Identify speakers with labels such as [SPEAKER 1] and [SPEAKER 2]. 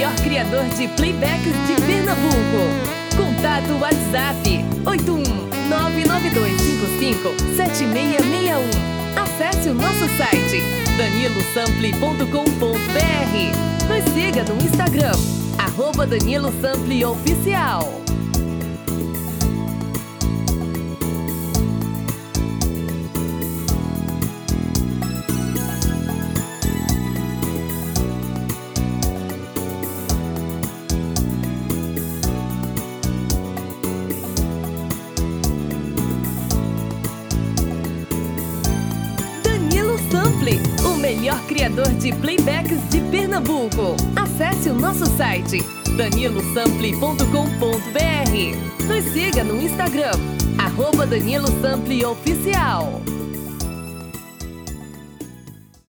[SPEAKER 1] melhor criador de playbacks de Pernambuco. Contato WhatsApp 81992557661. Acesse o nosso site danilosample.com.br. Nos siga no Instagram @DaniloSampleOficial. Sample, o melhor criador de playbacks de Pernambuco. Acesse o nosso site danilosample.com.br. Nos siga no Instagram @DaniloSampleOficial.